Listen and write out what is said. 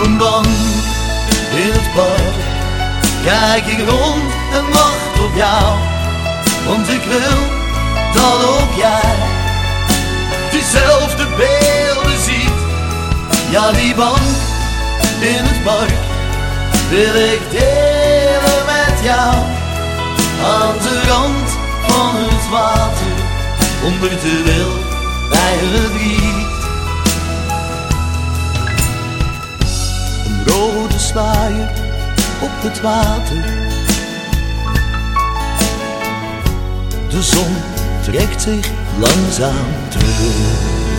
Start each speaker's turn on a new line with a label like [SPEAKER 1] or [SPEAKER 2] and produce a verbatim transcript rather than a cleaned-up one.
[SPEAKER 1] een bank in het park kijk ik rond en wacht op jou, want ik wil dat ook jij diezelfde beelden ziet. Ja, die bank in het park wil ik delen met jou, aan de rand van het water, onder de wil bij het riet. Een rode sluier op het water, de zon trekt zich langzaam terug.